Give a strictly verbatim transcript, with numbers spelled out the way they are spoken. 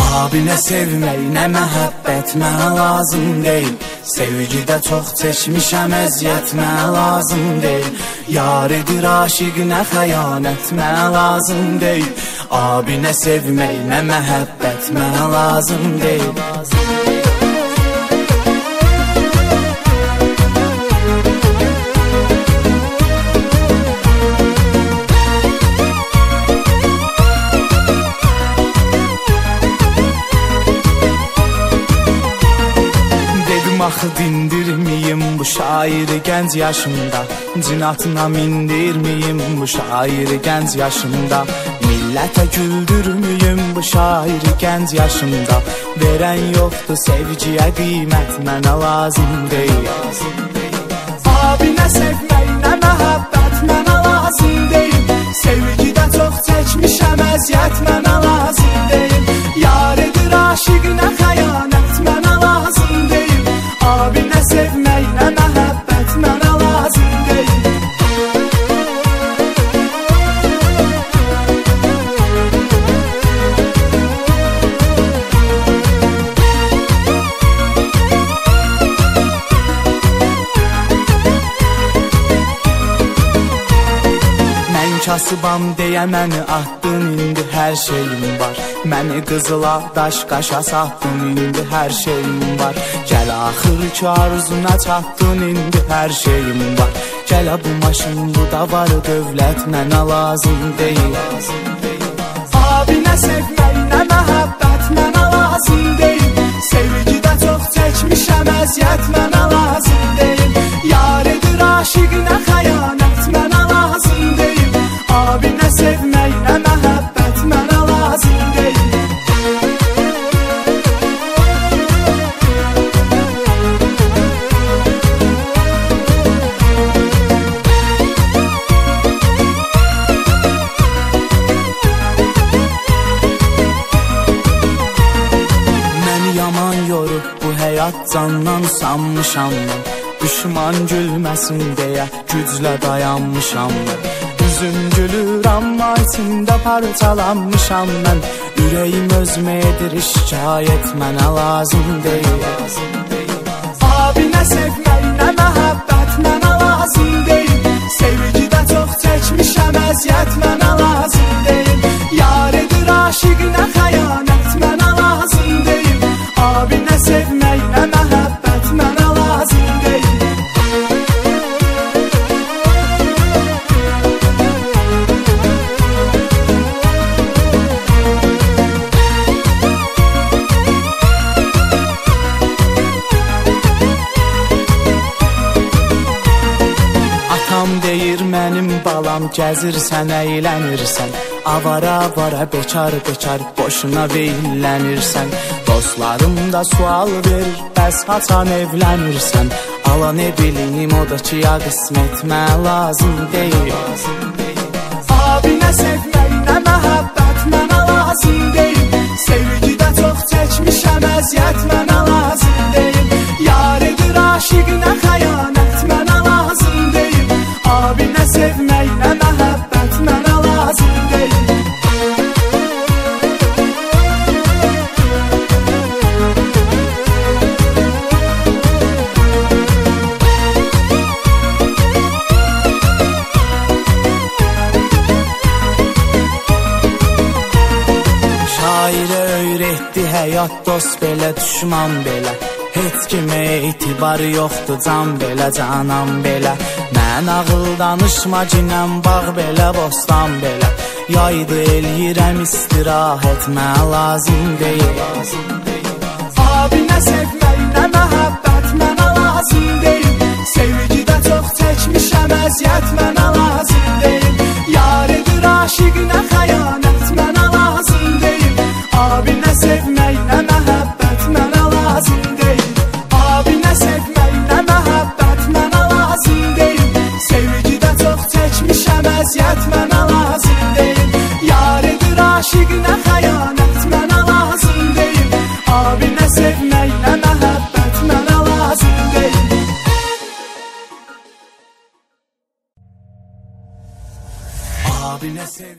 Abi nə sevmək, nə məhəbbət mənə lazım deyil. Sevgidə çox çəkmişəm əziyyət mənə lazım deyil. Yar edir aşiq nə xəyanət mənə lazım deyil. Abi nə sevmək, nə məhəbbət mənə lazım deyil. Axı dindirməyim bu şairi gənc yaşımda, cinatına mindirməyim bu şairi gənc yaşımda. Millətə güldürməyim bu şairi gənc yaşımda. Verən yoxdur sevgiyə qiymət mənə lazım deyil. Abi nə sevmək, nə məhəbbət mənə lazım deyil. Sevgidə çox çəkmişəm əziyyət mənə lazım deyil. Yar edir aşiq nə xəyanət mənə lazım deyil. Abi nə sevmək, nə məhəbbət mənə lazım deyil. Mən kasıbam deyə məni atdın, indi hər şeyim var. Məni qızıla daş qaşa satdın, indi hər şeyim var. Gəl axır ki arzuna çatdın, indi hər şeyim var. Gələ bu maşın, bu da var dövlət mənə lazım deyil. Abi nə sevmək, nə məhəbbət mənə lazım deyil. Sevgidə çox çəkmişəm əziyyət mənə lazım deyil. Yar edir aşiq nə xəyanət mənə lazım deyil. Abi nə sevmək, nə məhəbbət mənə lazım deyil. Bu həyat candan sanmışam mən. Düşman gülməsin deyə güclə dayanmışam mən. Üzüm gülür amma içimdə parçalanmışam mən. Ürəyim özümə edir şikayət mənə lazım deyil. Abi nə sevmək, nə məhəbbət mənə lazım deyil. Sevgidə çox çəkmişəm əziyyət mənə lazım deyil. Yar edir aşiq nə xəyanət mənə lazım deyil. Abi nə sevmək, nə məhəbbət mənə lazım deyil. Atam deyir mənim balam, gəzirsən, əylənirsən. Avara-avara, bekar-bekar, boşuna veyillənirsən. Dostlarım da sual verir, bəs haçan evlənirsən. Ala ne bilim, o da ki ya qismət mənə lazım deyil. Abi nə sevmək, nə məhəbbət, məhəbbət mənə lazım deyil. Sevgidə çox çəkmişəm əziyyət mənə lazım deyil. Yar edir aşiq nə xəyanət mənə lazım deyil. Abi nə sevmək, nə məhəbbət mənə lazım deyil. Sevgidə çox çəkmişəm əziyyət mənə lazım deyil. Yar edir aşiq nə xəyanət mənə lazım deyil. Şairə öyrətdi həyat, dost belə, düşman belə. Heç kimə etibar yoxdur, can belə, canan belə. Mən ağıl danışma cinəm, bağ belə, bostan belə. Yaydı eləyirəm istirahət mənə lazım deyil. Abi nə sevmək, nə məhəbbət mənə lazım deyil. Sevgidə çox çəkmişəm əziyyət mənə lazım deyil.